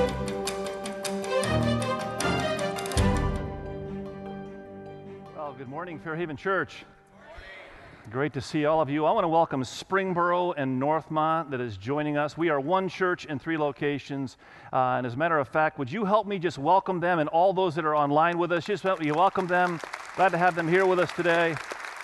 Well, good morning, Fairhaven Church. Great to see all of you. I want to welcome Springboro and Northmont that is joining us. We are one church in 3 locations. And as a matter of fact, would you help me just welcome them and all those that are online with us? Just help me welcome them. Glad to have them here with us today.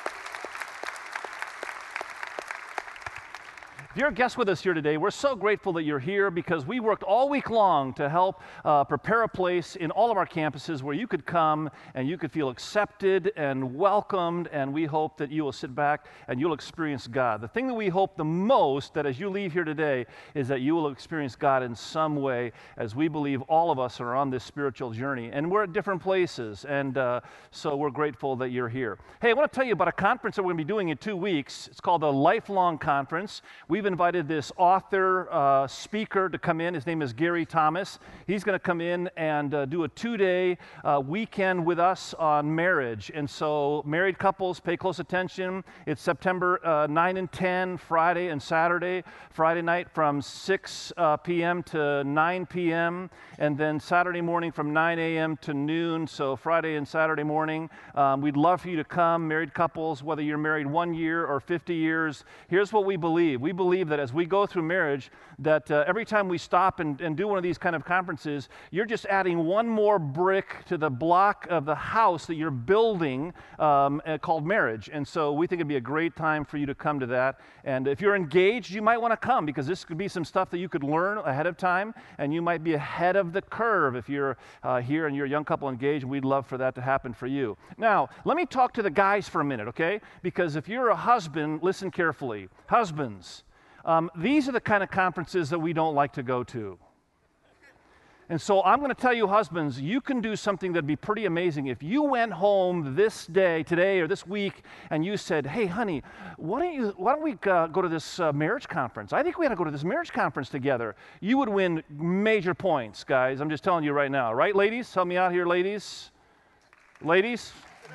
If you're a guest with us here today, we're so grateful that you're here because we worked all week long to help prepare a place in all of our campuses where you could come and you could feel accepted and welcomed, and we hope that you will sit back and you'll experience God. The thing that we hope the most that as you leave here today is that you will experience God in some way, as we believe all of us are on this spiritual journey, and we're at different places, and so we're grateful that you're here. Hey, I want to tell you about a conference that we're going to be doing in 2 weeks. It's called the Lifelong Conference. We've invited this author, speaker to come in. His name is Gary Thomas. He's going to come in and do a 2-day weekend with us on marriage. And so married couples, pay close attention. It's September 9 and 10, Friday and Saturday. Friday night from 6 p.m. to 9 p.m. and then Saturday morning from 9 a.m. to noon. So Friday and Saturday morning. We'd love for you to come, married couples, whether you're married 1 year or 50 years. Here's what we believe. We believe that as we go through marriage, that every time we stop and do one of these kind of conferences, you're just adding one more brick to the block of the house that you're building called marriage. And so we think it'd be a great time for you to come to that. And if you're engaged, you might want to come because this could be some stuff that you could learn ahead of time, and you might be ahead of the curve if you're here and you're a young couple engaged. We'd love for that to happen for you. Now, let me talk to the guys for a minute, okay? Because if you're a husband, listen carefully. Husbands, these are the kind of conferences that we don't like to go to. And so I'm going to tell you, husbands, you can do something that'd be pretty amazing. If you went home this day, today or this week, and you said, hey, honey, why don't we go to this marriage conference? I think we ought to go to this marriage conference together. You would win major points, guys. I'm just telling you right now. Right, ladies? Help me out here, ladies. Ladies?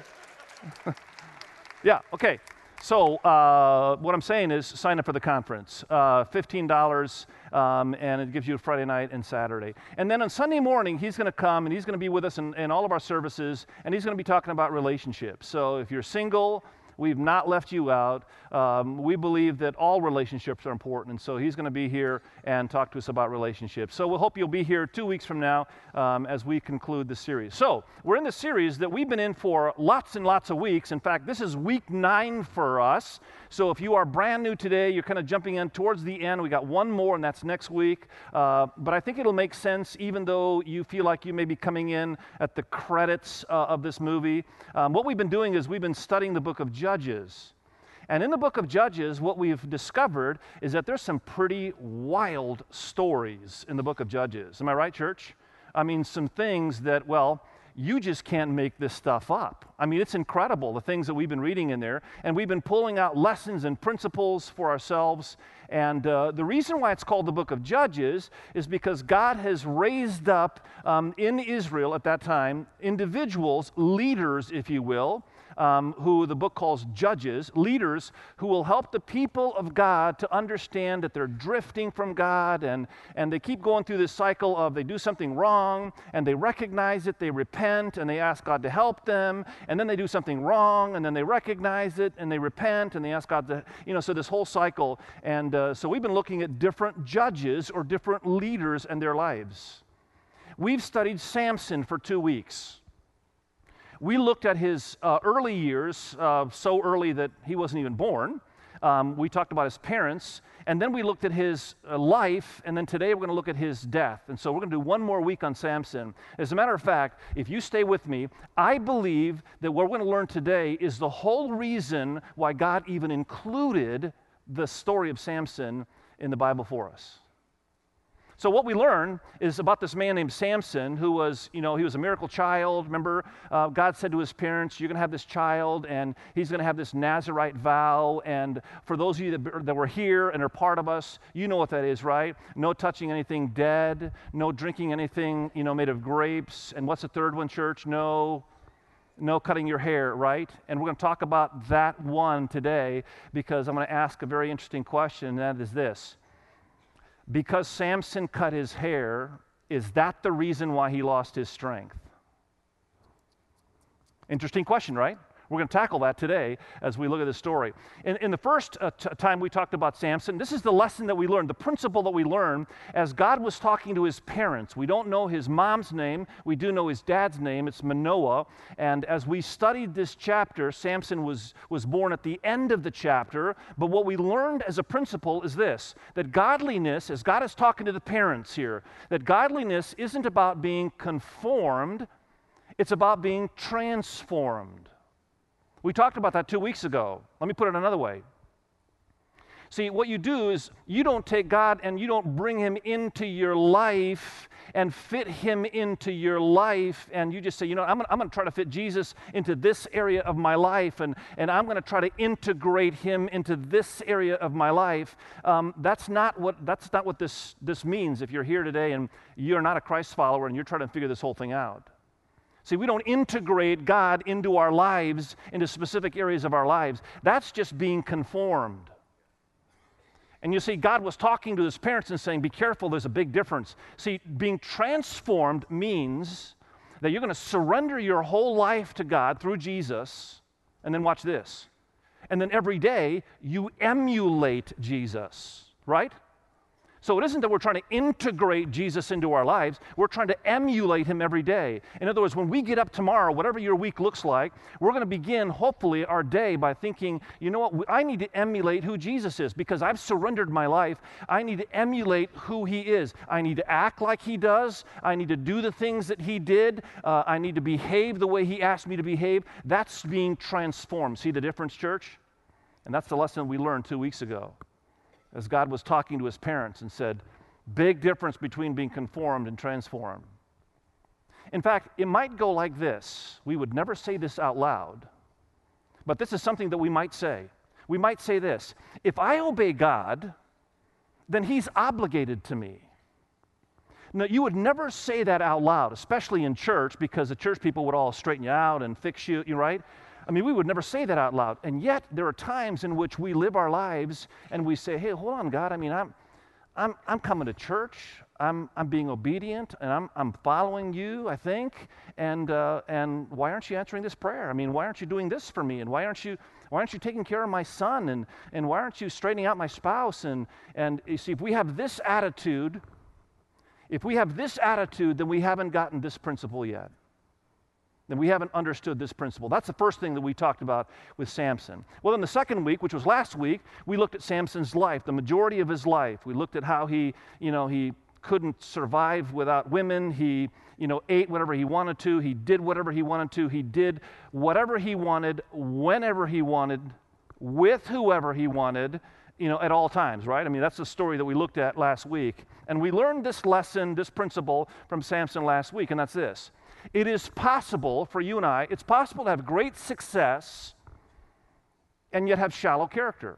Yeah, okay. So what I'm saying is sign up for the conference, $15, and it gives you a Friday night and Saturday. And then on Sunday morning, he's going to come, and he's going to be with us in all of our services, and he's going to be talking about relationships. So if you're single, we've not left you out. We believe that all relationships are important, and so he's going to be here and talk to us about relationships. So we'll hope you'll be here 2 weeks from now as we conclude the series. So we're in the series that we've been in for lots and lots of weeks. In fact, this is week 9 for us. So if you are brand new today, you're kind of jumping in towards the end. We got one more, and that's next week. But I think it'll make sense, even though you feel like you may be coming in at the credits of this movie. What we've been doing is we've been studying the book of Judges. And in the book of Judges, what we've discovered is that there's some pretty wild stories in the book of Judges. Am I right, church? I mean, some things that, well, you just can't make this stuff up. I mean, it's incredible, the things that we've been reading in there. And we've been pulling out lessons and principles for ourselves. And the reason why it's called the book of Judges is because God has raised up in Israel at that time individuals, leaders, if you will, who the book calls judges, leaders who will help the people of God to understand that they're drifting from God, and they keep going through this cycle of they do something wrong, and they recognize it, they repent, and they ask God to help them, and then they do something wrong, and then they recognize it, and they repent, and they ask God to, so this whole cycle. And so we've been looking at different judges or different leaders and their lives. We've studied Samson for 2 weeks. We looked at his early years, so early that he wasn't even born. We talked about his parents, and then we looked at his life, and then today we're going to look at his death. And so we're going to do one more week on Samson. As a matter of fact, if you stay with me, I believe that what we're going to learn today is the whole reason why God even included the story of Samson in the Bible for us. So what we learn is about this man named Samson who was, he was a miracle child. Remember, God said to his parents, you're going to have this child, and he's going to have this Nazirite vow. And for those of you that were here and are part of us, you know what that is, right? No touching anything dead, no drinking anything, made of grapes. And what's the third one, church? No cutting your hair, right? And we're going to talk about that one today because I'm going to ask a very interesting question, and that is this. Because Samson cut his hair, Is that the reason why he lost his strength? Interesting question, right? We're going to tackle that today as we look at this story. In the first time we talked about Samson, this is the lesson that we learned, the principle that we learned as God was talking to his parents. We don't know his mom's name. We do know his dad's name. It's Manoah. And as we studied this chapter, Samson was born at the end of the chapter. But what we learned as a principle is this, that godliness, as God is talking to the parents here, that godliness isn't about being conformed, it's about being transformed. We talked about that 2 weeks ago. Let me put it another way. See, what you do is you don't take God and you don't bring him into your life and fit him into your life, and you just say, I'm going to try to fit Jesus into this area of my life, and I'm going to try to integrate him into this area of my life. That's not what this means if you're here today and you're not a Christ follower and you're trying to figure this whole thing out. See, we don't integrate God into our lives, into specific areas of our lives. That's just being conformed. And you see, God was talking to his parents and saying, be careful, there's a big difference. See, being transformed means that you're going to surrender your whole life to God through Jesus, and then watch this. And then every day, you emulate Jesus, right? So it isn't that we're trying to integrate Jesus into our lives. We're trying to emulate him every day. In other words, when we get up tomorrow, whatever your week looks like, we're going to begin, hopefully, our day by thinking, you know what, I need to emulate who Jesus is because I've surrendered my life. I need to emulate who he is. I need to act like he does. I need to do the things that he did. I need to behave the way he asked me to behave. That's being transformed. See the difference, church? And that's the lesson we learned 2 weeks ago, as God was talking to his parents and said, big difference between being conformed and transformed. In fact, it might go like this. We would never say this out loud, but this is something that we might say. We might say this: if I obey God, then he's obligated to me. Now, you would never say that out loud, especially in church, because the church people would all straighten you out and fix you, right? I mean, we would never say that out loud. And yet, there are times in which we live our lives and we say, hey, hold on, God. I mean, I'm coming to church. I'm being obedient, and I'm following you, I think. And why aren't you answering this prayer? I mean, why aren't you doing this for me? And why aren't you taking care of my son? And why aren't you straightening out my spouse? And you see, if we have this attitude, then we haven't gotten this principle yet. Then we haven't understood this principle. That's the first thing that we talked about with Samson. Well, in the second week, which was last week, we looked at Samson's life, the majority of his life. We looked at how he couldn't survive without women. He, ate whatever he wanted to. He did whatever he wanted to. He did whatever he wanted, whenever he wanted, with whoever he wanted, at all times, right? I mean, that's the story that we looked at last week. And we learned this lesson, this principle from Samson last week, and that's this. It is possible for you and I, it's possible to have great success and yet have shallow character.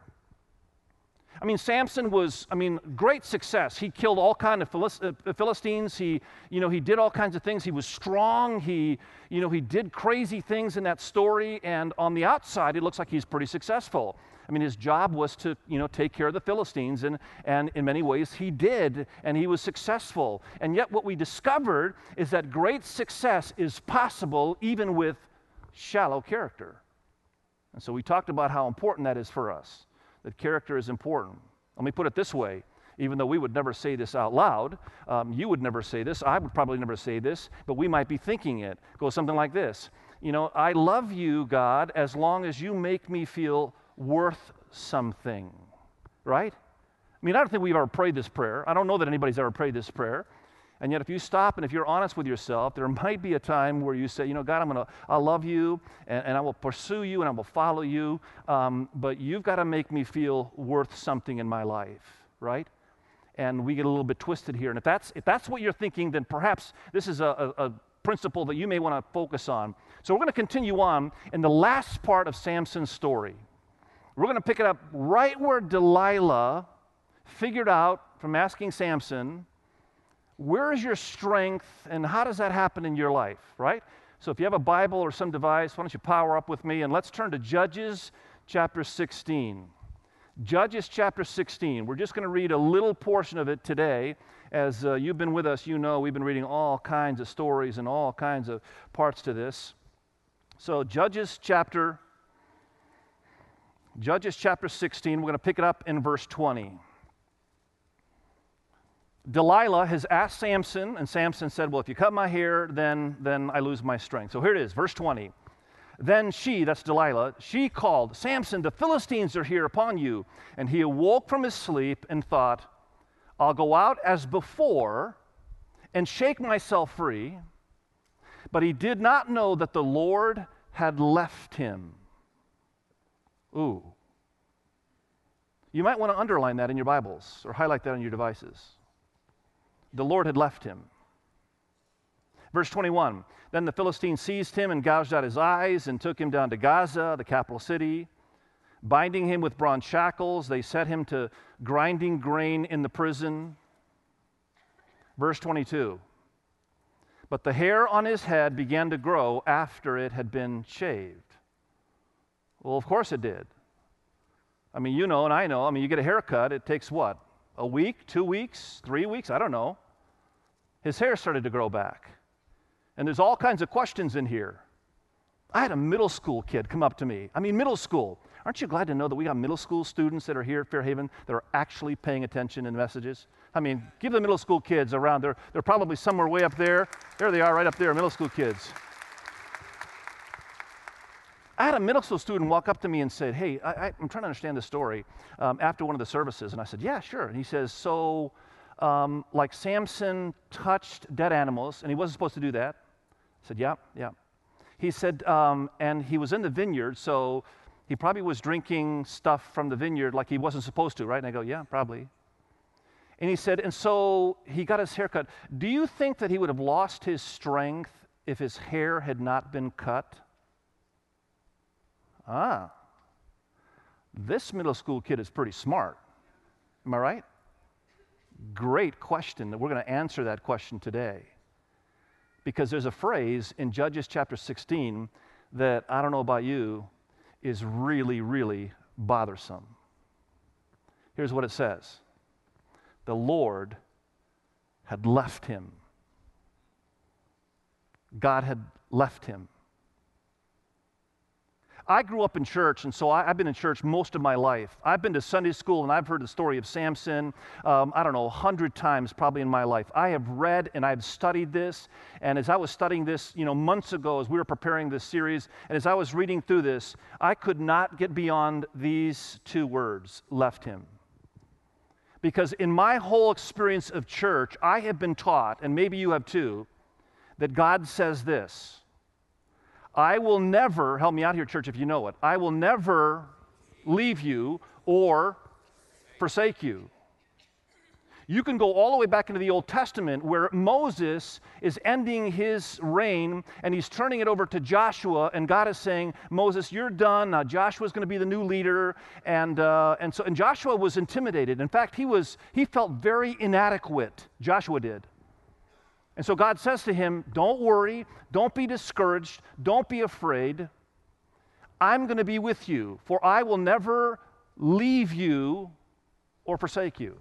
I mean, Samson was, great success. He killed all kinds of Philistines. He did all kinds of things. He was strong. He did crazy things in that story. And on the outside, it looks like he's pretty successful. I mean, his job was to, take care of the Philistines, and in many ways he did, and he was successful. And yet what we discovered is that great success is possible even with shallow character. And so we talked about how important that is for us, that character is important. Let me put it this way. Even though we would never say this out loud, you would never say this, I would probably never say this, but we might be thinking it. It goes something like this. I love you, God, as long as you make me feel worth something, right? I mean, I don't think we've ever prayed this prayer. I don't know that anybody's ever prayed this prayer. And yet if you stop and if you're honest with yourself, there might be a time where you say, God, I love you, and I will pursue you, and I will follow you, but you've got to make me feel worth something in my life, right? And we get a little bit twisted here. And if that's what you're thinking, then perhaps this is a principle that you may want to focus on. So we're going to continue on in the last part of Samson's story. We're going to pick it up right where Delilah figured out from asking Samson, where is your strength and how does that happen in your life, right? So if you have a Bible or some device, why don't you power up with me and let's turn to Judges chapter 16. Judges chapter 16. We're just going to read a little portion of it today, as you've been with us, you know we've been reading all kinds of stories and all kinds of parts to this. So Judges chapter 16, we're going to pick it up in verse 20. Delilah has asked Samson, and Samson said, well, if you cut my hair, then I lose my strength. So here it is, verse 20. Then she, that's Delilah, she called, Samson, the Philistines are here upon you. And he awoke from his sleep and thought, I'll go out as before and shake myself free. But he did not know that the Lord had left him. Ooh. You might want to underline that in your Bibles or highlight that on your devices. The Lord had left him. Verse 21, then the Philistines seized him and gouged out his eyes and took him down to Gaza, the capital city. Binding him with bronze shackles, they set him to grinding grain in the prison. Verse 22, but the hair on his head began to grow after it had been shaved. Well, of course it did. I mean, you know and I know. I mean, you get a haircut, it takes what? A week, 2 weeks, 3 weeks? I don't know. His hair started to grow back. And there's all kinds of questions in here. I had a middle school kid come up to me. I mean, middle school. Aren't you glad to know that we got middle school students that are here at Fairhaven that are actually paying attention in the messages? I mean, give the middle school kids around. They're probably somewhere way up there. There they are, right up there, middle school kids. I had a middle school student walk up to me and said, hey, I'm trying to understand this story after one of the services. And I said, yeah, sure. And he says, so like Samson touched dead animals, and he wasn't supposed to do that. I said, yeah. He said, and he was in the vineyard, so he probably was drinking stuff from the vineyard like he wasn't supposed to, right? And I go, yeah, probably. And he said, and so he got his hair cut. Do you think that he would have lost his strength if his hair had not been cut? This middle school kid is pretty smart. Am I right? Great question. That we're going to answer that question today. Because there's a phrase in Judges chapter 16 that, I don't know about you, is really, really bothersome. Here's what it says. The Lord had left him. God had left him. I grew up in church, and so I've been in church most of my life. I've been to Sunday school, and I've heard the story of Samson, 100 times probably in my life. I have read and I've studied this, and as I was studying this, months ago as we were preparing this series, and as I was reading through this, I could not get beyond these two words, left him. Because in my whole experience of church, I have been taught, and maybe you have too, that God says this, I will never, help me out here, church, if you know it, I will never leave you or forsake you. You can go all the way back into the Old Testament where Moses is ending his reign and he's turning it over to Joshua, and God is saying, Moses, you're done. Now Joshua's going to be the new leader. And Joshua was intimidated. In fact, he felt very inadequate. Joshua did. And so God says to him, don't worry, don't be discouraged, don't be afraid. I'm going to be with you, for I will never leave you or forsake you.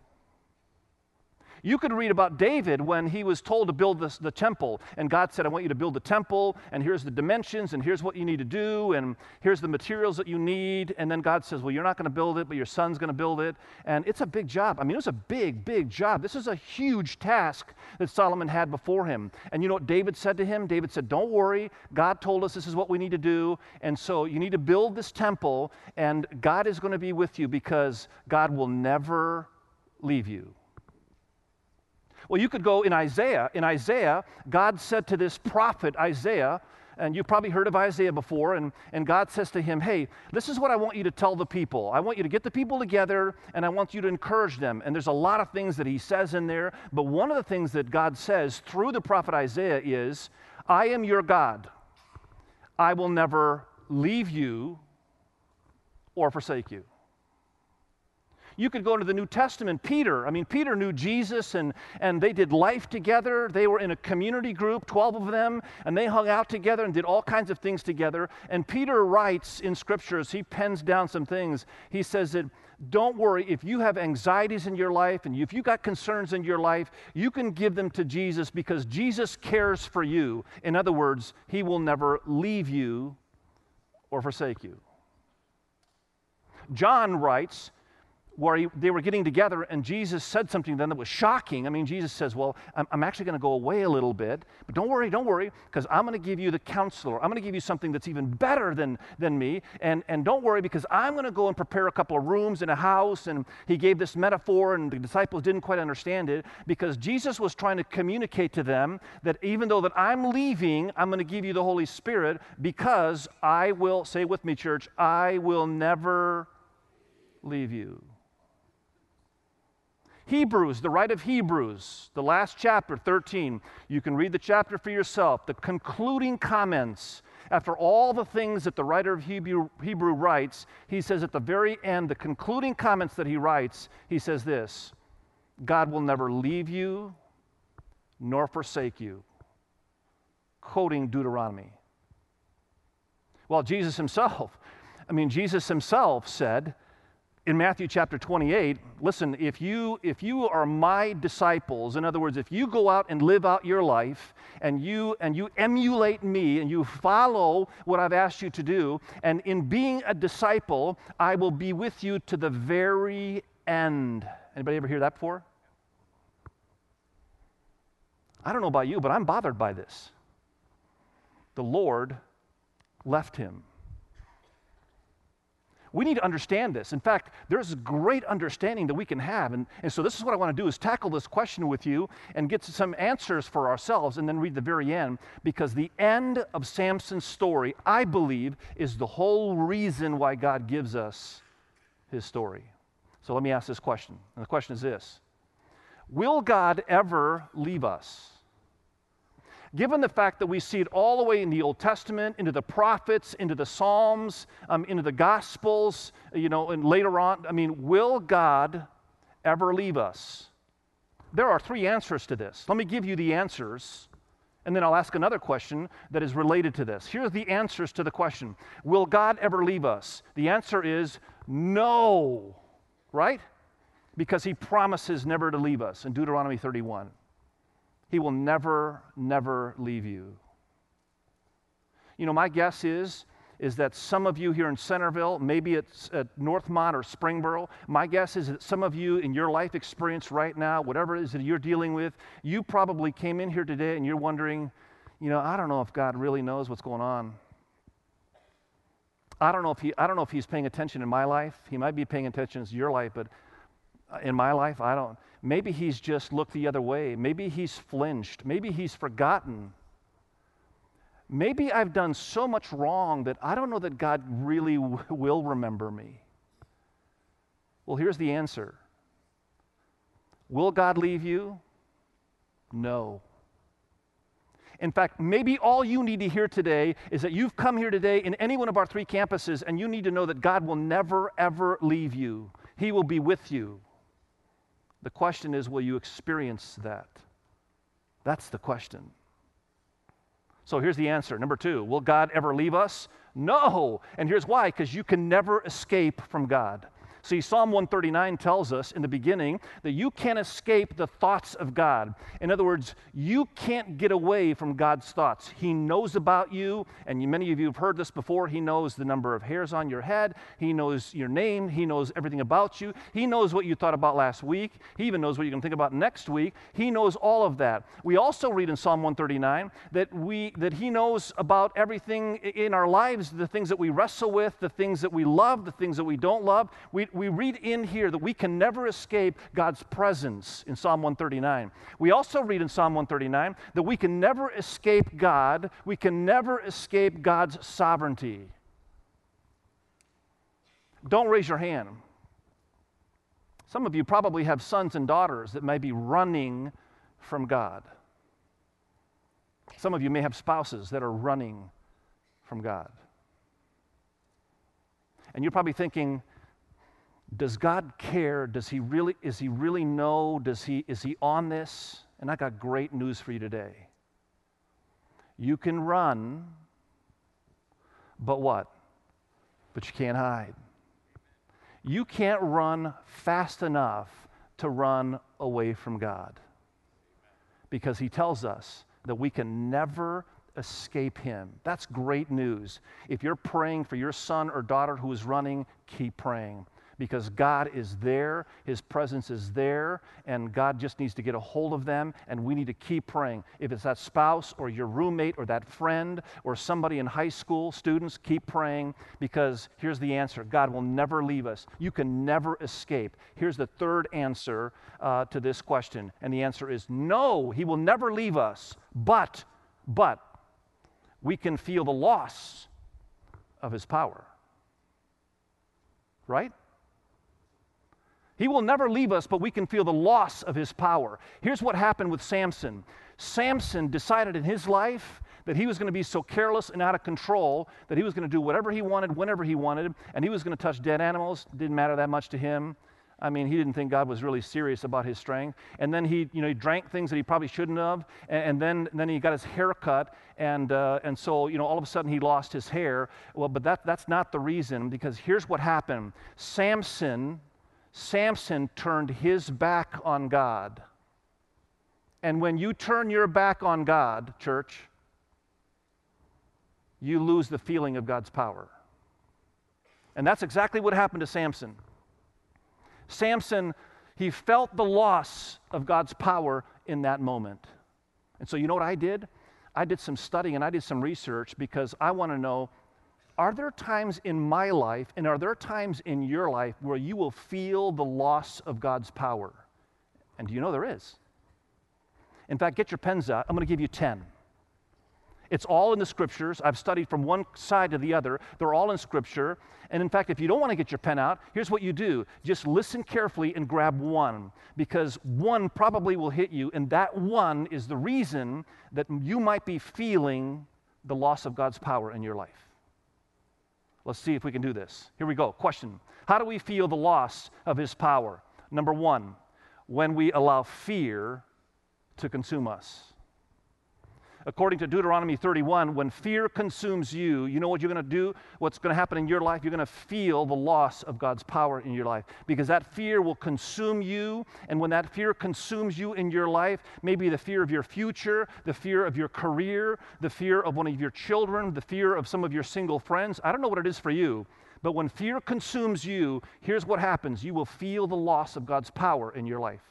You could read about David when he was told to build the temple, and God said, I want you to build the temple, and here's the dimensions, and here's what you need to do, and here's the materials that you need. And then God says, well, you're not going to build it, but your son's going to build it. And it's a big job. I mean, it was a big, big job. This is a huge task that Solomon had before him. And you know what David said to him? David said, don't worry. God told us this is what we need to do, and so you need to build this temple, and God is going to be with you because God will never leave you. Well, you could go in Isaiah. In Isaiah, God said to this prophet, Isaiah, and you've probably heard of Isaiah before, and God says to him, hey, this is what I want you to tell the people. I want you to get the people together, and I want you to encourage them. And there's a lot of things that he says in there, but one of the things that God says through the prophet Isaiah is, I am your God. I will never leave you or forsake you. You could go into the New Testament. Peter, Peter knew Jesus, and they did life together. They were in a community group, 12 of them, and they hung out together and did all kinds of things together. And Peter writes in Scriptures, he pens down some things. He says that, don't worry, if you have anxieties in your life and if you got concerns in your life, you can give them to Jesus because Jesus cares for you. In other words, he will never leave you or forsake you. John writes where they were getting together and Jesus said something to them that was shocking. Jesus says, well, I'm actually going to go away a little bit, but don't worry, because I'm going to give you the counselor. I'm going to give you something that's even better than me, and don't worry, because I'm going to go and prepare a couple of rooms in a house. And he gave this metaphor, and the disciples didn't quite understand it, because Jesus was trying to communicate to them that even though that I'm leaving, I'm going to give you the Holy Spirit, because I will, say with me, church, I will never leave you. Hebrews, the writer of Hebrews, the last chapter, 13. You can read the chapter for yourself. The concluding comments, after all the things that the writer of Hebrew writes, he says at the very end, the concluding comments that he writes, he says this: God will never leave you nor forsake you. Quoting Deuteronomy. Well, Jesus himself said, in Matthew chapter 28, listen, if you are my disciples, in other words, if you go out and live out your life and you emulate me and you follow what I've asked you to do, and in being a disciple, I will be with you to the very end. Anybody ever hear that before? I don't know about you, but I'm bothered by this. The Lord left him. We need to understand this. In fact, there's a great understanding that we can have. And so this is what I want to do, is tackle this question with you and get some answers for ourselves and then read the very end, because the end of Samson's story, I believe, is the whole reason why God gives us his story. So let me ask this question. And the question is this: will God ever leave us? Given the fact that we see it all the way in the Old Testament, into the prophets, into the Psalms, into the Gospels, and later on, will God ever leave us? There are three answers to this. Let me give you the answers, and then I'll ask another question that is related to this. Here's the answers to the question: will God ever leave us? The answer is no, right? Because he promises never to leave us in Deuteronomy 31. He will never, never leave you. My guess is that some of you here in Centerville, maybe it's at Northmont or Springboro, my guess is that some of you in your life experience right now, whatever it is that you're dealing with, you probably came in here today and you're wondering, I don't know if God really knows what's going on. I don't know if he's paying attention in my life. He might be paying attention to your life, but in my life, I don't. Maybe he's just looked the other way. Maybe he's flinched. Maybe he's forgotten. Maybe I've done so much wrong that I don't know that God really will remember me. Well, here's the answer. Will God leave you? No. In fact, maybe all you need to hear today is that you've come here today in any one of our three campuses, and you need to know that God will never, ever leave you. He will be with you. The question is, will you experience that? That's the question. So here's the answer. Number two, will God ever leave us? No. And here's why: because you can never escape from God. See, Psalm 139 tells us in the beginning that you can't escape the thoughts of God. In other words, you can't get away from God's thoughts. He knows about you, and many of you have heard this before. He knows the number of hairs on your head. He knows your name. He knows everything about you. He knows what you thought about last week. He even knows what you're going to think about next week. He knows all of that. We also read in Psalm 139 that He knows about everything in our lives, the things that we wrestle with, the things that we love, the things that we don't love. We read in here that we can never escape God's presence in Psalm 139. We also read in Psalm 139 that we can never escape God. We can never escape God's sovereignty. Don't raise your hand. Some of you probably have sons and daughters that may be running from God. Some of you may have spouses that are running from God. And you're probably thinking, Does God care? Is he really know? Is he on this? And I got great news for you today. You can run, but what? But you can't hide. You can't run fast enough to run away from God, because he tells us that we can never escape him. That's great news. If you're praying for your son or daughter who is running, keep praying, because God is there, his presence is there, and God just needs to get a hold of them, and we need to keep praying. If it's that spouse or your roommate or that friend or somebody in high school, students, keep praying, because here's the answer. God will never leave us. You can never escape. Here's the third answer to this question, and the answer is no, he will never leave us, but we can feel the loss of his power. Right? He will never leave us, but we can feel the loss of his power. Here's what happened with Samson. Samson decided in his life that he was going to be so careless and out of control that he was going to do whatever he wanted, whenever he wanted, and he was going to touch dead animals. It didn't matter that much to him. I mean, he didn't think God was really serious about his strength. And then he drank things that he probably shouldn't have, and then he got his hair cut, and so all of a sudden he lost his hair. Well, but that's not the reason, because here's what happened. Samson turned his back on God. And when you turn your back on God, church, you lose the feeling of God's power. And that's exactly what happened to Samson. Samson, he felt the loss of God's power in that moment. And so you know what I did? I did some studying and I did some research, because I want to know, are there times in my life and are there times in your life where you will feel the loss of God's power? And do you know there is? In fact, get your pens out. I'm going to give you 10. It's all in the scriptures. I've studied from one side to the other. They're all in scripture. And in fact, if you don't want to get your pen out, here's what you do. Just listen carefully and grab one, because one probably will hit you, and that one is the reason that you might be feeling the loss of God's power in your life. Let's see if we can do this. Here we go. Question. How do we feel the loss of his power? Number one, when we allow fear to consume us. According to Deuteronomy 31, when fear consumes you, you know what you're going to do? What's going to happen in your life? You're going to feel the loss of God's power in your life, because that fear will consume you. And when that fear consumes you in your life, maybe the fear of your future, the fear of your career, the fear of one of your children, the fear of some of your single friends. I don't know what it is for you, but when fear consumes you, here's what happens. You will feel the loss of God's power in your life.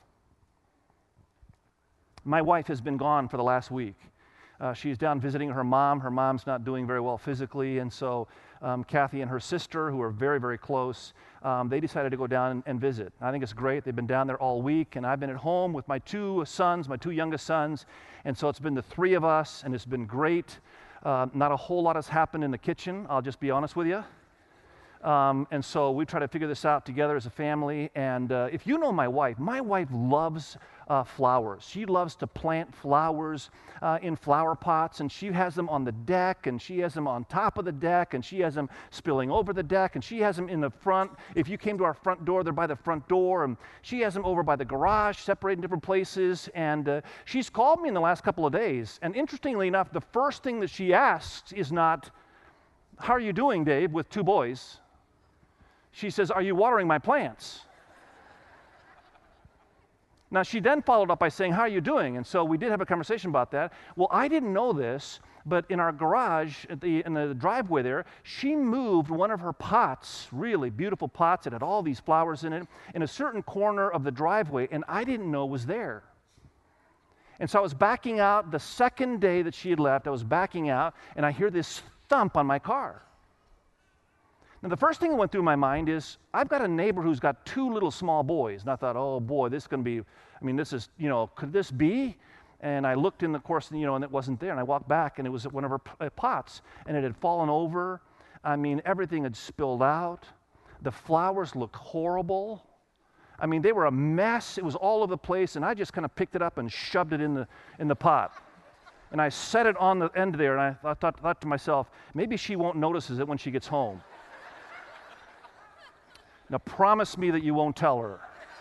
My wife has been gone for the last week. She's down visiting her mom. Her mom's not doing very well physically, and so Kathy and her sister, who are very, very close, they decided to go down and visit. I think it's great. They've been down there all week, and I've been at home with my two sons, my two youngest sons, and so it's been the three of us, and it's been great. Not a whole lot has happened in the kitchen, I'll just be honest with you. And so we try to figure this out together as a family. And if you know my wife loves flowers. She loves to plant flowers in flower pots, and she has them on the deck, and she has them on top of the deck, and she has them spilling over the deck, and she has them in the front. If you came to our front door, they're by the front door, and she has them over by the garage, separated in different places. And she's called me in the last couple of days, and interestingly enough, the first thing that she asks is not, "How are you doing, Dave?" with two boys. She says, "Are you watering my plants?" Now, she then followed up by saying, "How are you doing?" And so we did have a conversation about that. Well, I didn't know this, but in our garage, in the driveway there, she moved one of her pots, really beautiful pots that had all these flowers in it, in a certain corner of the driveway, and I didn't know was there. And so I was backing out the second day that she had left. I was backing out, and I hear this thump on my car. Now, the first thing that went through my mind is, I've got a neighbor who's got two little small boys. And I thought, oh boy, this is going to be, this is, could this be? And I looked in the course, and it wasn't there. And I walked back, and it was one of her pots, and it had fallen over. Everything had spilled out. The flowers looked horrible. They were a mess. It was all over the place, and I just kind of picked it up and shoved it in the pot. And I set it on the end there, and I thought to myself, maybe she won't notice it when she gets home. Now promise me that you won't tell her.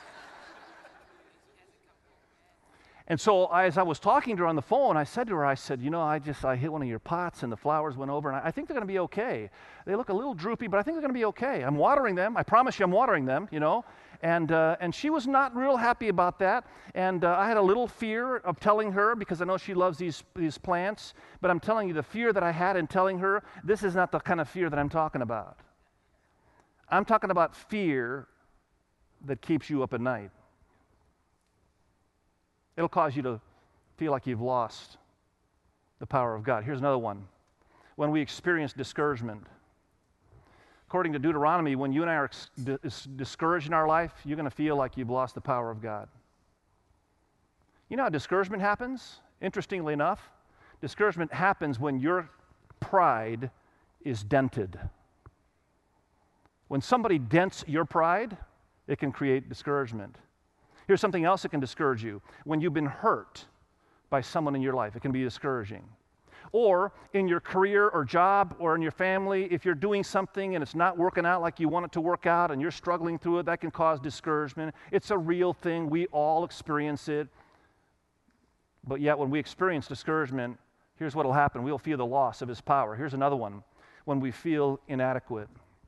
And so as I was talking to her on the phone, I said to her, I said, I hit one of your pots and the flowers went over, and I think they're going to be okay. They look a little droopy, but I think they're going to be okay. I'm watering them. I promise you I'm watering them, And she was not real happy about that. And I had a little fear of telling her because I know she loves these plants. But I'm telling you, the fear that I had in telling her, this is not the kind of fear that I'm talking about. I'm talking about fear that keeps you up at night. It'll cause you to feel like you've lost the power of God. Here's another one. When we experience discouragement. According to Deuteronomy, when you and I are discouraged in our life, you're going to feel like you've lost the power of God. You know how discouragement happens? Interestingly enough, discouragement happens when your pride is dented. When somebody dents your pride, it can create discouragement. Here's something else that can discourage you. When you've been hurt by someone in your life, it can be discouraging. Or in your career or job or in your family, if you're doing something and it's not working out like you want it to work out and you're struggling through it, that can cause discouragement. It's a real thing. We all experience it. But yet when we experience discouragement, here's what will happen. We'll feel the loss of His power. Here's another one. When we feel inadequate.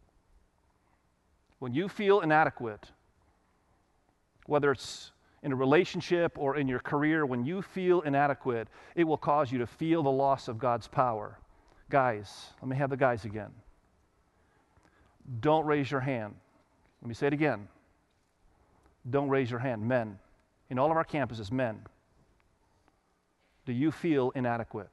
When you feel inadequate, whether it's in a relationship or in your career, when you feel inadequate, it will cause you to feel the loss of God's power. Guys, let me have the guys again. Don't raise your hand. Let me say it again. Don't raise your hand. Men, in all of our campuses, men, do you feel inadequate?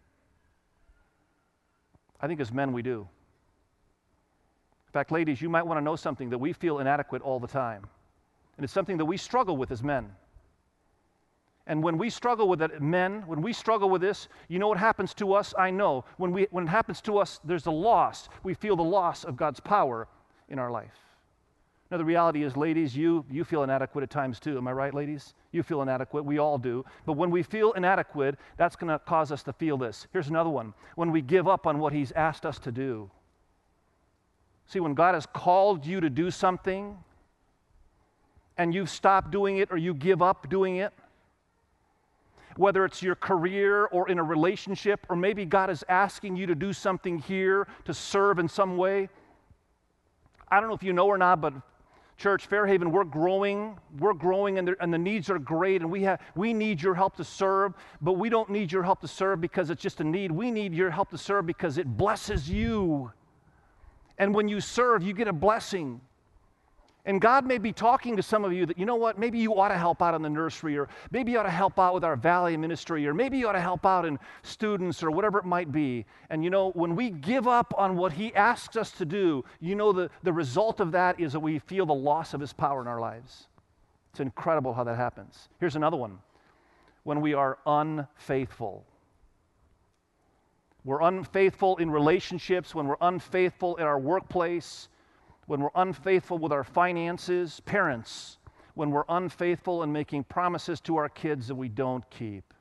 I think as men we do. In fact, ladies, you might want to know something, that we feel inadequate all the time. And it's something that we struggle with as men. And when we struggle with it, men, when we struggle with this, you know what happens to us? I know. When it happens to us, there's a loss. We feel the loss of God's power in our life. Now, the reality is, ladies, you feel inadequate at times too. Am I right, ladies? You feel inadequate. We all do. But when we feel inadequate, that's going to cause us to feel this. Here's another one. When we give up on what He's asked us to do. See, when God has called you to do something, and you stop doing it or you give up doing it, whether it's your career or in a relationship, or maybe God is asking you to do something here to serve in some way. I don't know if you know or not, but Church Fairhaven, we're growing and the needs are great, and we need your help to serve, but we don't need your help to serve because it's just a need. We need your help to serve because it blesses you. And when you serve, you get a blessing. And God may be talking to some of you that, you know what, maybe you ought to help out in the nursery, or maybe you ought to help out with our Valley ministry, or maybe you ought to help out in students, or whatever it might be. And when we give up on what He asks us to do, the result of that is that we feel the loss of His power in our lives. It's incredible how that happens. Here's another one. When we are unfaithful. We're unfaithful in relationships, when we're unfaithful in our workplace, when we're unfaithful with our finances. Parents, when we're unfaithful in making promises to our kids that we don't keep.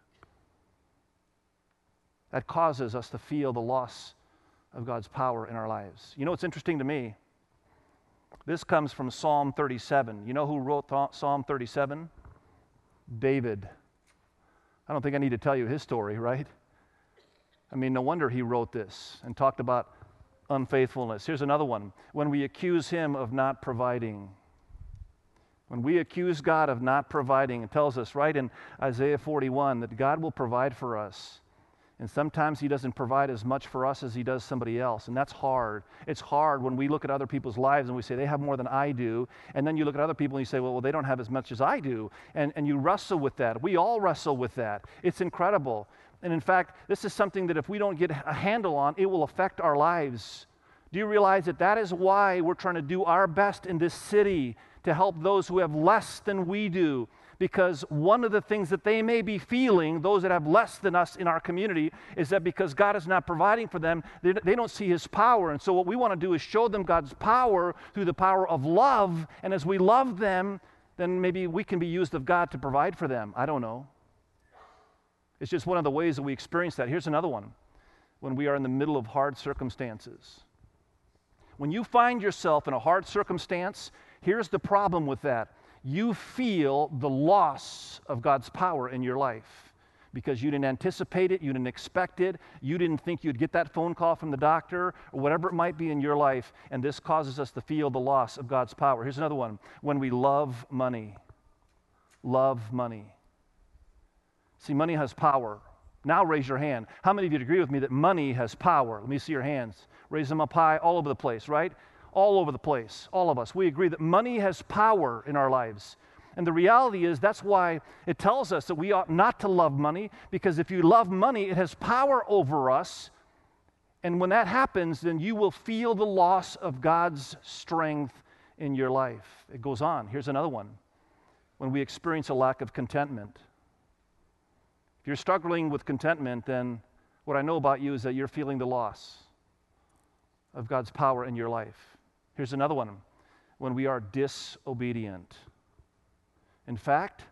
That causes us to feel the loss of God's power in our lives. You know what's interesting to me? This comes from Psalm 37. You know who wrote Psalm 37? David. I don't think I need to tell you his story, right? I mean, no wonder he wrote this and talked about unfaithfulness. Here's another one. When we accuse Him of not providing. When we accuse God of not providing, it tells us right in Isaiah 41 that God will provide for us. And sometimes He doesn't provide as much for us as He does somebody else. And that's hard. It's hard when we look at other people's lives and we say, they have more than I do. And then you look at other people and you say, well, they don't have as much as I do. And you wrestle with that. We all wrestle with that. It's incredible. And in fact, this is something that if we don't get a handle on, it will affect our lives. Do you realize that is why we're trying to do our best in this city to help those who have less than we do? Because one of the things that they may be feeling, those that have less than us in our community, is that because God is not providing for them, they don't see His power. And so what we want to do is show them God's power through the power of love. And as we love them, then maybe we can be used of God to provide for them. I don't know. It's just one of the ways that we experience that. Here's another one. When we are in the middle of hard circumstances. When you find yourself in a hard circumstance, here's the problem with that. You feel the loss of God's power in your life because you didn't anticipate it, you didn't expect it, you didn't think you'd get that phone call from the doctor or whatever it might be in your life, and this causes us to feel the loss of God's power. Here's another one. When we love money. Love money. See, money has power. Now raise your hand. How many of you agree with me that money has power? Let me see your hands. Raise them up high, all over the place, right? All over the place, all of us. We agree that money has power in our lives. And the reality is that's why it tells us that we ought not to love money, because if you love money, it has power over us. And when that happens, then you will feel the loss of God's strength in your life. It goes on. Here's another one. When we experience a lack of contentment. If you're struggling with contentment, then what I know about you is that you're feeling the loss of God's power in your life. Here's another one. When we are disobedient. In fact,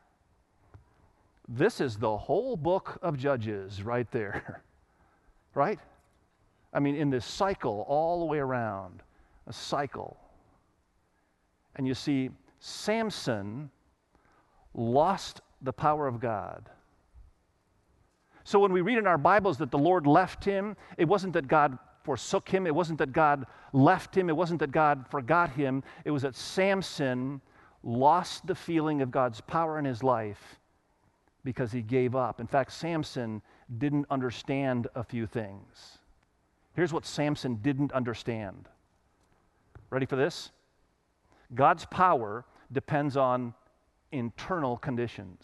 this is the whole book of Judges right there, right? I mean, in this cycle all the way around, a cycle. And you see, Samson lost the power of God. So when we read in our Bibles that the Lord left him, it wasn't that God forsook him, it wasn't that God left him, it wasn't that God forgot him, it was that Samson lost the feeling of God's power in his life because he gave up. In fact, Samson didn't understand a few things. Here's what Samson didn't understand. Ready for this? God's power depends on internal conditions.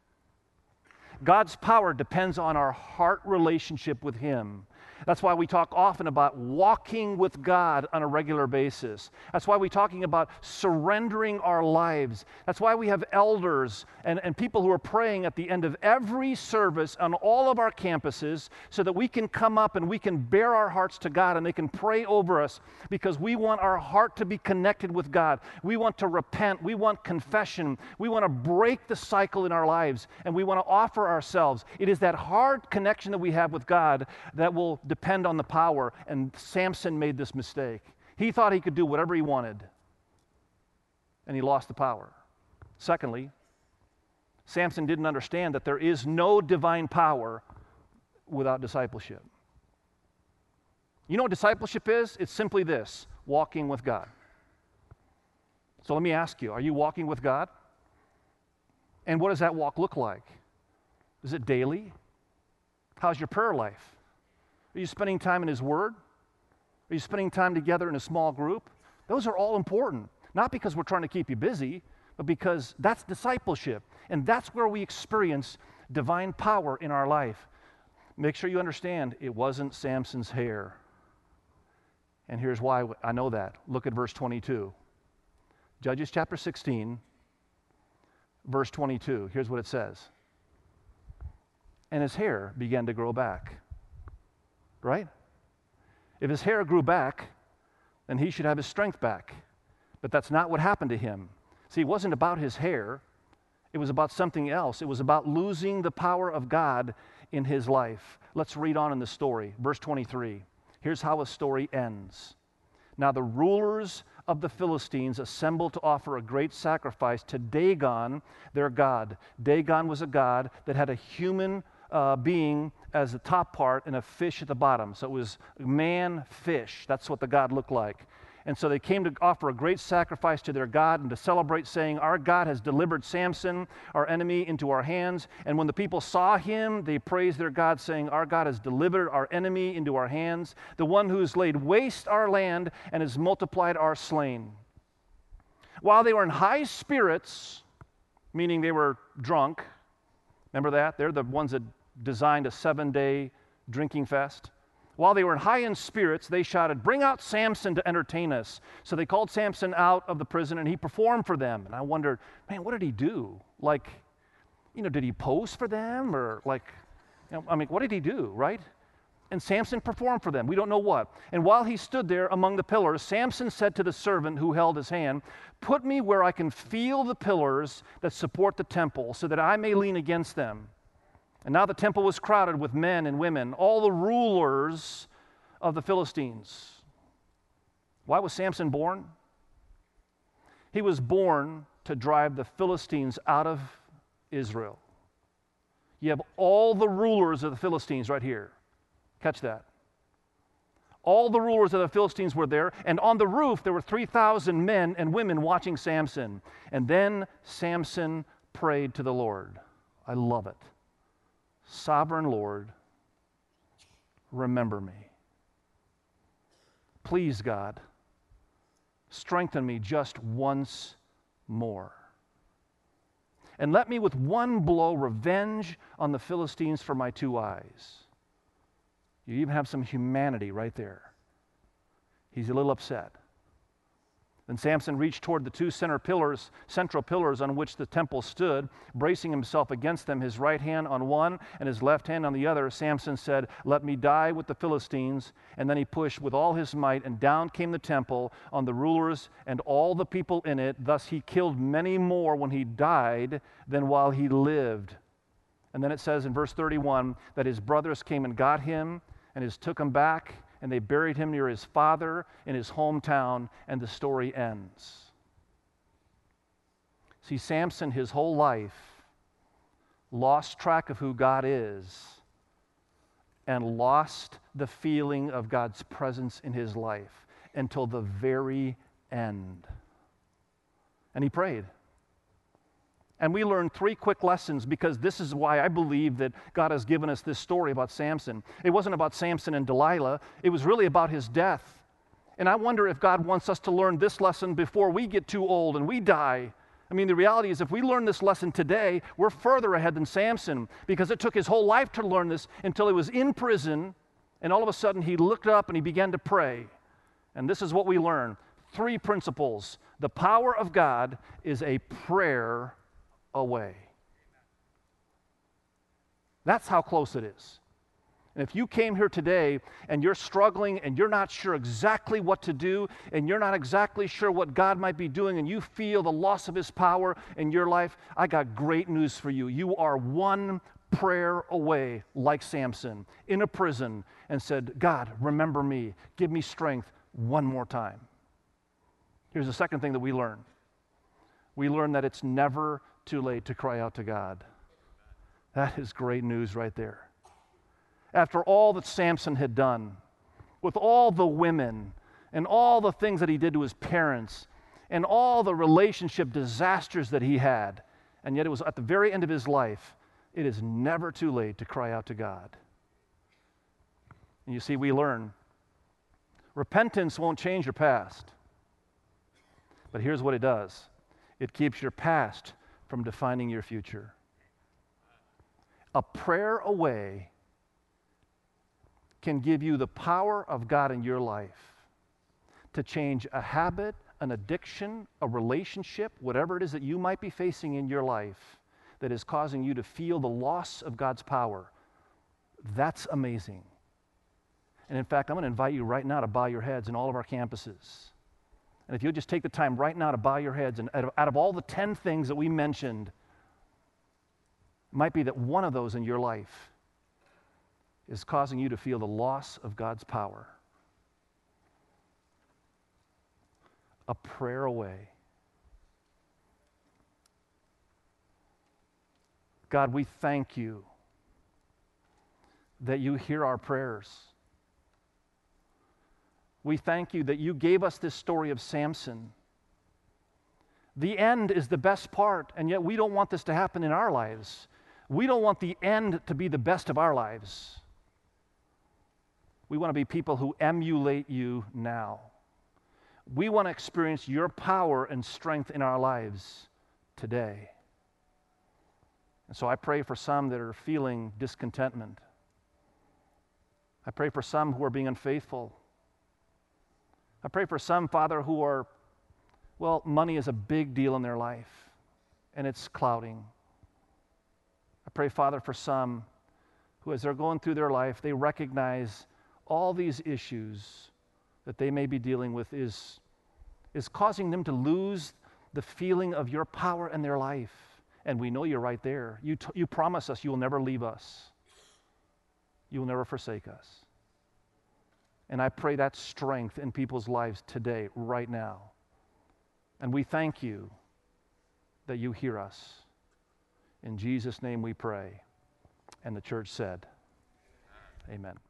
God's power depends on our heart relationship with Him. That's why we talk often about walking with God on a regular basis. That's why we're talking about surrendering our lives. That's why we have elders and people who are praying at the end of every service on all of our campuses so that we can come up and we can bare our hearts to God and they can pray over us because we want our heart to be connected with God. We want to repent. We want confession. We want to break the cycle in our lives and we want to offer ourselves. It is that hard connection that we have with God that will depend on the power, and Samson made this mistake. He thought he could do whatever he wanted, and he lost the power. Secondly, Samson didn't understand that there is no divine power without discipleship. You know what discipleship is? It's simply this: walking with God. So let me ask you, are you walking with God? And what does that walk look like? Is it daily? How's your prayer life? Are you spending time in His Word? Are you spending time together in a small group? Those are all important, not because we're trying to keep you busy, but because that's discipleship, and that's where we experience divine power in our life. Make sure you understand, it wasn't Samson's hair. And here's why I know that. Look at verse 22. Judges chapter 16, verse 22. Here's what it says. And his hair began to grow back. Right? If his hair grew back, then he should have his strength back. But that's not what happened to him. See, it wasn't about his hair. It was about something else. It was about losing the power of God in his life. Let's read on in the story. Verse 23. Here's how a story ends. Now the rulers of the Philistines assembled to offer a great sacrifice to Dagon, their god. Dagon was a god that had a human being as the top part and a fish at the bottom. So it was man-fish. That's what the god looked like. And so they came to offer a great sacrifice to their God and to celebrate, saying, our God has delivered Samson, our enemy, into our hands. And when the people saw him, they praised their God, saying, our God has delivered our enemy into our hands, the one who has laid waste our land and has multiplied our slain. While they were in high spirits, meaning they were drunk, remember that? They're the ones that designed a 7-day drinking fest. While they were high in spirits, they shouted, bring out Samson to entertain us. So they called Samson out of the prison, and he performed for them. And I wondered, man, what did he do? Like, did he pose for them? Or what did he do, right? And Samson performed for them. We don't know what. And while he stood there among the pillars, Samson said to the servant who held his hand, put me where I can feel the pillars that support the temple, so that I may lean against them. And now the temple was crowded with men and women, all the rulers of the Philistines. Why was Samson born? He was born to drive the Philistines out of Israel. You have all the rulers of the Philistines right here. Catch that. All the rulers of the Philistines were there, and on the roof there were 3,000 men and women watching Samson. And then Samson prayed to the Lord. I love it. Sovereign Lord, remember me. Please, God, strengthen me just once more. And let me with one blow revenge on the Philistines for my 2 eyes. You even have some humanity right there. He's a little upset. Then Samson reached toward the 2 central pillars on which the temple stood, bracing himself against them, his right hand on one and his left hand on the other. Samson said, "Let me die with the Philistines." And then he pushed with all his might, and down came the temple on the rulers and all the people in it. Thus he killed many more when he died than while he lived. And then it says in verse 31 that his brothers came and got him and took him back, and they buried him near his father in his hometown, and the story ends. See, Samson, his whole life, lost track of who God is and lost the feeling of God's presence in his life until the very end. And he prayed. And we learned 3 quick lessons, because this is why I believe that God has given us this story about Samson. It wasn't about Samson and Delilah. It was really about his death. And I wonder if God wants us to learn this lesson before we get too old and we die. I mean, the reality is if we learn this lesson today, we're further ahead than Samson, because it took his whole life to learn this until he was in prison, and all of a sudden he looked up and he began to pray. And this is what we learn. 3 principles. The power of God is a prayer away. That's how close it is. And if you came here today and you're struggling and you're not sure exactly what to do, and you're not exactly sure what God might be doing, and you feel the loss of his power in your life, I got great news for you. You are one prayer away, like Samson, in a prison, and said, "God, remember me. Give me strength one more time." Here's the second thing that we learn. We learn that it's never too late to cry out to God. That is great news right there. After all that Samson had done, with all the women and all the things that he did to his parents and all the relationship disasters that he had, and yet it was at the very end of his life, it is never too late to cry out to God. And you see, we learn repentance won't change your past, but here's what it does. It keeps your past from defining your future. A prayer away can give you the power of God in your life to change a habit, an addiction, a relationship, whatever it is that you might be facing in your life that is causing you to feel the loss of God's power. That's amazing. And in fact, I'm going to invite you right now to bow your heads in all of our campuses. And if you'll just take the time right now to bow your heads, and out of all the 10 things that we mentioned, it might be that one of those in your life is causing you to feel the loss of God's power. A prayer away. God, we thank you that you hear our prayers. We thank you that you gave us this story of Samson. The end is the best part, and yet we don't want this to happen in our lives. We don't want the end to be the best of our lives. We want to be people who emulate you now. We want to experience your power and strength in our lives today. And so I pray for some that are feeling discontentment. I pray for some who are being unfaithful. I pray for some, Father, who are, well, money is a big deal in their life, and it's clouding. I pray, Father, for some who, as they're going through their life, they recognize all these issues that they may be dealing with is causing them to lose the feeling of your power in their life. And we know you're right there. You promise us you will never leave us. You will never forsake us. And I pray that strength in people's lives today, right now. And we thank you that you hear us. In Jesus' name we pray. And the church said, amen.